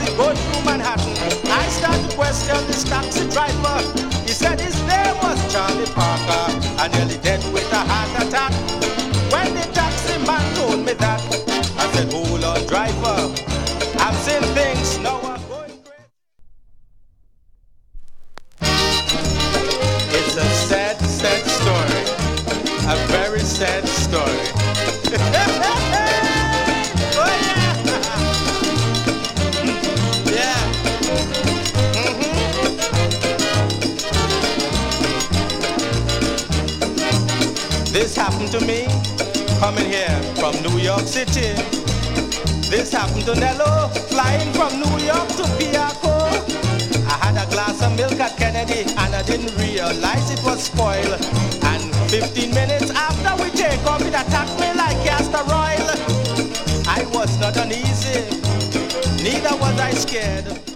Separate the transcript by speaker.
Speaker 1: going through Manhattan. I started to question this taxi driver. He said his name was Charlie Parker, and nearly dead with a heart attack. When the taxi man told me that, I said, hold on, driver, I've seen things, now I'm going crazy. It's a sad, sad story, a very sad story. Oh yeah! Yeah. This happened to me coming here from New York City. This happened to Nello flying from New York to Piaco. I had a glass of milk at Kennedy and I didn't realize it was spoiled. And 15 minutes after we take off, it attacked me like castor oil. I was not uneasy, neither was I scared.